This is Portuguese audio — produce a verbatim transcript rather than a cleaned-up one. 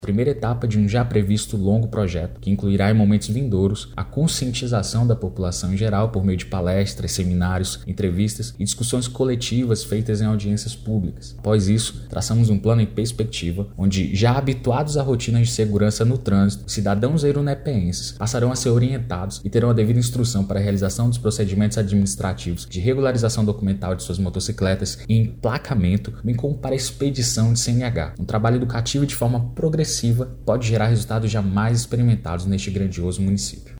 Primeira etapa de um já previsto longo projeto, que incluirá em momentos vindouros a conscientização da população em geral por meio de palestras, seminários, entrevistas e discussões coletivas feitas em audiências públicas. Após isso, traçamos um plano em perspectiva, onde, já habituados à rotina de segurança no trânsito, os cidadãos euronepenses passarão a ser orientados e terão a devida instrução para a realização dos procedimentos administrativos de regularização documental de suas motocicletas e emplacamento, bem como para a expedição de C N H. Um trabalho educativo de forma progressiva pode gerar resultados jamais experimentados neste grandioso município.